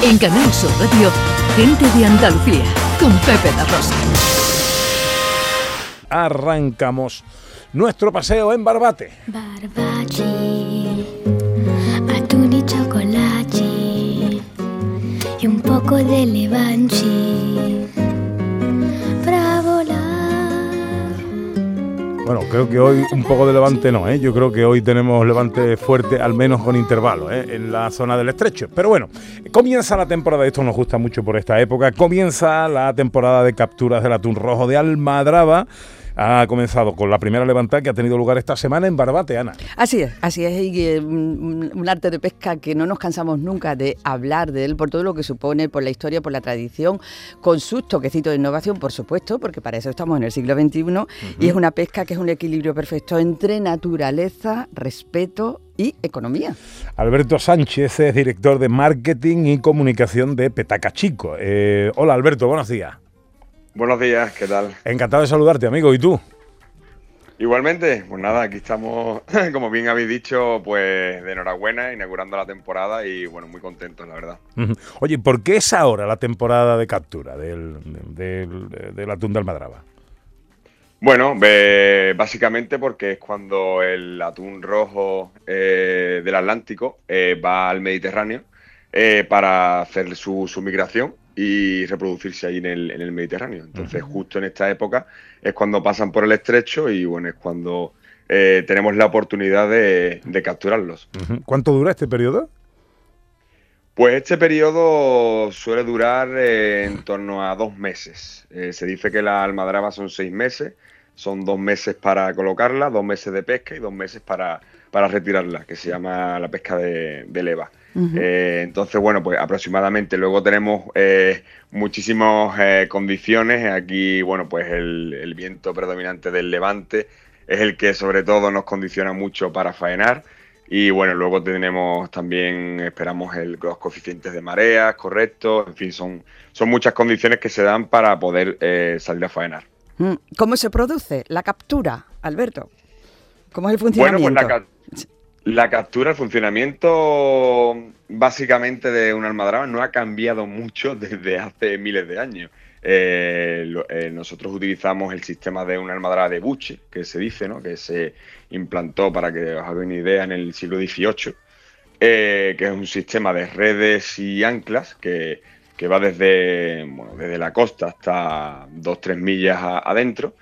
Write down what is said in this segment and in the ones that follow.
En Canal Sur Radio, Gente de Andalucía, con Pepe La Rosa. Arrancamos nuestro paseo en Barbate. Barbaci, atún y chocolate y un poco de levanchi para volar. Bueno, creo que hoy un poco de levante no, ¿eh? Yo creo que hoy tenemos levante fuerte, al menos con intervalos, en la zona del estrecho. Pero bueno, comienza la temporada, esto nos gusta mucho por esta época, comienza la temporada de capturas del atún rojo de Almadraba. Ha comenzado con la primera levantada que ha tenido lugar esta semana en Barbate, Ana. Así es, y un arte de pesca que no nos cansamos nunca de hablar de él por todo lo que supone, por la historia, por la tradición, con sus toquecitos de innovación, por supuesto, porque para eso estamos en el siglo XXI, y es una pesca que es un equilibrio perfecto entre naturaleza, respeto y economía. Alberto Sánchez es director de marketing y comunicación de Petaca Chico. Hola Alberto, buenos días. Buenos días, ¿qué tal? Encantado de saludarte, amigo. ¿Y tú? Igualmente, pues nada, aquí estamos, como bien habéis dicho, pues de enhorabuena, inaugurando la temporada y bueno, muy contentos, la verdad. Oye, ¿por qué es ahora la temporada de captura del atún de Almadraba? Bueno, básicamente porque es cuando el atún rojo del Atlántico va al Mediterráneo para hacer su migración y reproducirse ahí en el Mediterráneo. Entonces, justo en esta época es cuando pasan por el estrecho y bueno, es cuando tenemos la oportunidad de capturarlos. ¿Cuánto dura este periodo? Pues este periodo suele durar en torno a 2 meses. Se dice que la almadraba son 6 meses, son 2 meses para colocarla, 2 meses de pesca y 2 meses para retirarla, que se llama la pesca de leva. Entonces, bueno, pues aproximadamente luego tenemos muchísimas condiciones. Aquí, bueno, pues el viento predominante del levante es el que sobre todo nos condiciona mucho para faenar. Y bueno, luego tenemos también, esperamos los coeficientes de mareas correctos. En fin, son muchas condiciones que se dan para poder salir a faenar. ¿Cómo se produce la captura, Alberto? ¿Cómo es el funcionamiento? Bueno, pues la captura, el funcionamiento básicamente de una almadraba no ha cambiado mucho desde hace miles de años. Nosotros utilizamos el sistema de una almadraba de buche, que se dice, ¿no? Que se implantó, para que os hagáis una idea, en el siglo XVIII, que es un sistema de redes y anclas que va desde la costa hasta 2-3 millas adentro.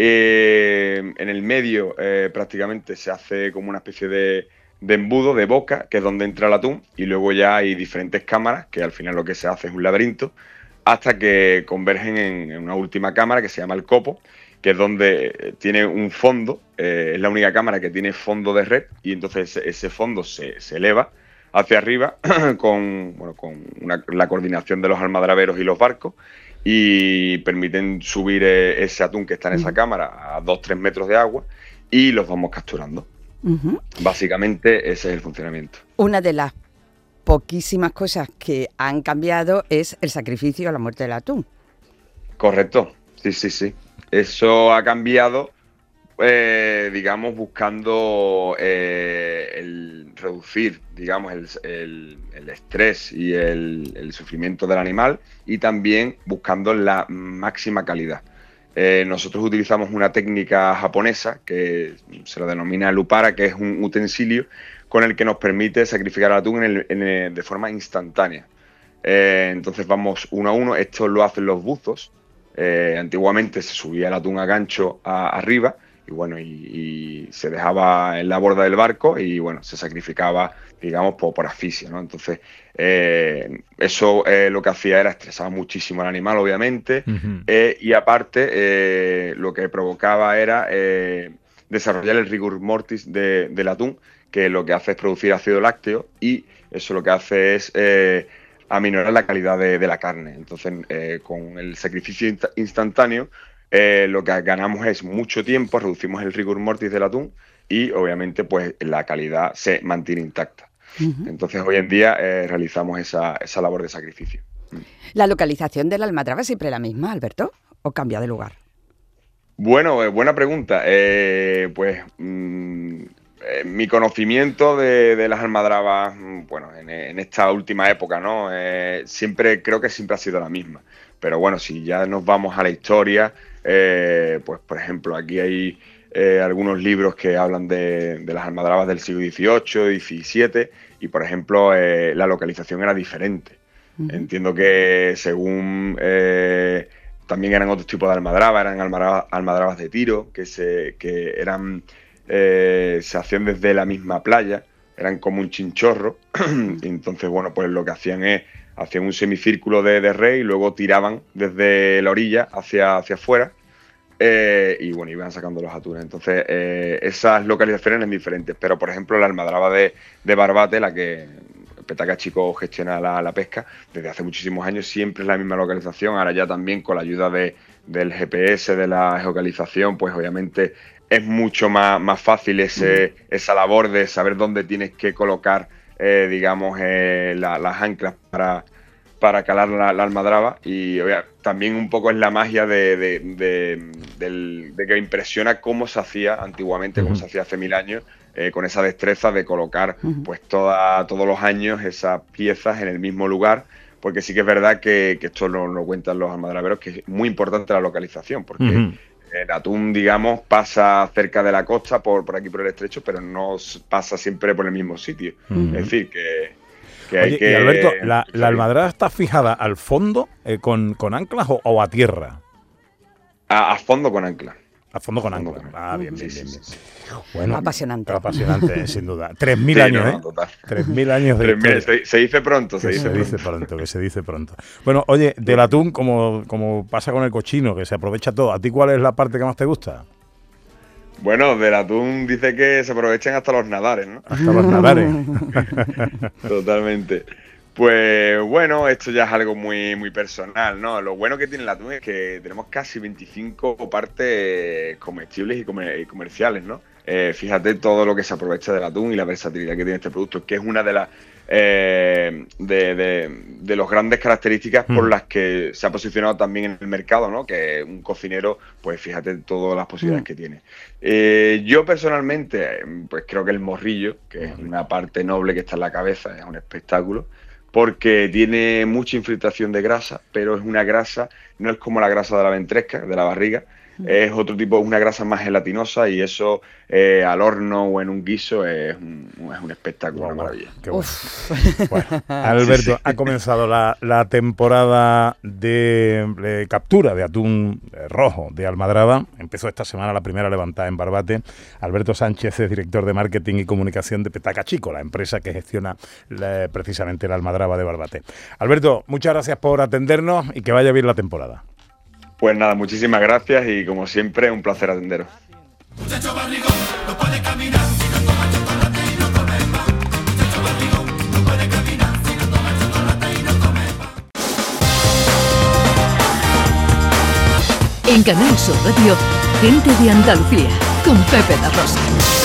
En el medio prácticamente se hace como una especie de embudo, de boca, que es donde entra el atún, y luego ya hay diferentes cámaras, que al final lo que se hace es un laberinto, hasta que convergen en una última cámara que se llama el copo, que es donde tiene un fondo, es la única cámara que tiene fondo de red, y entonces ese fondo se eleva hacia arriba con la coordinación de los almadraberos y los barcos, y permiten subir ese atún que está en esa cámara a 2-3 metros de agua y los vamos capturando. Básicamente ese es el funcionamiento. Una de las poquísimas cosas que han cambiado es el sacrificio a la muerte del atún. Correcto, sí. Eso ha cambiado, digamos, buscando el reducir, digamos, el estrés y el sufrimiento del animal, y también buscando la máxima calidad. Nosotros utilizamos una técnica japonesa que se la denomina lupara, que es un utensilio con el que nos permite sacrificar al atún de forma instantánea. Entonces vamos uno a uno. Esto lo hacen los buzos. Antiguamente se subía el atún a gancho arriba y bueno, y se dejaba en la borda del barco y bueno, se sacrificaba, digamos, por asfixia, ¿no? Entonces eso lo que hacía era estresar muchísimo al animal, obviamente, y aparte lo que provocaba era desarrollar el rigor mortis del atún, que lo que hace es producir ácido lácteo, y eso lo que hace es aminorar la calidad de la carne. Entonces con el sacrificio instantáneo lo que ganamos es mucho tiempo, reducimos el rigor mortis del atún y obviamente pues la calidad se mantiene intacta. Entonces hoy en día realizamos esa labor de sacrificio. ¿La localización de la almadraba es siempre la misma, Alberto, o cambia de lugar? Bueno, buena pregunta. mi conocimiento de las almadrabas, bueno, en esta última época, ¿no? Creo que siempre ha sido la misma. Pero bueno, si ya nos vamos a la historia, pues por ejemplo, aquí hay algunos libros que hablan de las almadrabas del siglo XVIII, XVII, y por ejemplo, la localización era diferente. Entiendo que según... también eran otros tipos de almadrabas, eran almadrabas de tiro, que eran... se hacían desde la misma playa, eran como un chinchorro, y entonces, bueno, pues lo que hacían es, hacían un semicírculo de rey y luego tiraban desde la orilla hacia afuera, y bueno, iban sacando los atunes. Entonces, esas localizaciones eran diferentes, pero por ejemplo, la almadraba de Barbate, la que Petaca Chico gestiona la pesca, desde hace muchísimos años siempre es la misma localización. Ahora ya también con la ayuda del GPS, de la geocalización, pues obviamente es mucho más fácil esa labor de saber dónde tienes que colocar, digamos, las anclas para calar la almadraba. Y también un poco es la magia de que impresiona cómo se hacía antiguamente, cómo se hacía hace 1000 años, con esa destreza de colocar pues todos los años esas piezas en el mismo lugar, porque sí que es verdad que esto lo cuentan los almadraberos, que es muy importante la localización, porque el atún, digamos, pasa cerca de la costa, por aquí por el estrecho, pero no pasa siempre por el mismo sitio. Es decir, que hay que... Y Alberto, ¿la almadraba está fijada al fondo con anclas o a tierra? A fondo con anclas. A fondo con anclas. Ah, bien. Bueno, apasionante. Apasionante, sin duda. 3.000 años, ¿eh? Total. 3.000 años de historia. Se dice pronto, se dice pronto. Bueno, oye, del atún, como pasa con el cochino, que se aprovecha todo, ¿a ti cuál es la parte que más te gusta? Bueno, del atún dice que se aprovechan hasta los nadares, ¿no? Hasta los nadares. Totalmente. Pues bueno, esto ya es algo muy, muy personal, ¿no? Lo bueno que tiene el atún es que tenemos casi 25 partes comestibles y comerciales, ¿no? Fíjate todo lo que se aprovecha del atún y la versatilidad que tiene este producto, que es una de las de las grandes características por las que se ha posicionado también en el mercado, ¿no? Que un cocinero, pues fíjate todas las posibilidades que tiene. Yo personalmente, pues creo que el morrillo, que es una parte noble que está en la cabeza, es un espectáculo, porque tiene mucha infiltración de grasa, pero es una grasa, no es como la grasa de la ventresca, de la barriga, es otro tipo, una grasa más gelatinosa, y eso al horno o en un guiso es un espectáculo, una maravilla. Qué bueno. Bueno, Alberto, ha comenzado la temporada de captura de atún rojo de almadraba. Empezó esta semana la primera levantada en Barbate. Alberto Sánchez es director de marketing y comunicación de Petaca Chico, la empresa que gestiona precisamente la almadraba de Barbate. Alberto, muchas gracias por atendernos y que vaya bien la temporada. Pues nada, muchísimas gracias y como siempre un placer atenderos. Muchacho barrigón, no puede caminar si no toma chocolate y no come más. Muchacho barrigón, no puede caminar si no toma chocolate y no come más. En Canal Sur Radio, Gente de Andalucía, con Pepe da Rosa.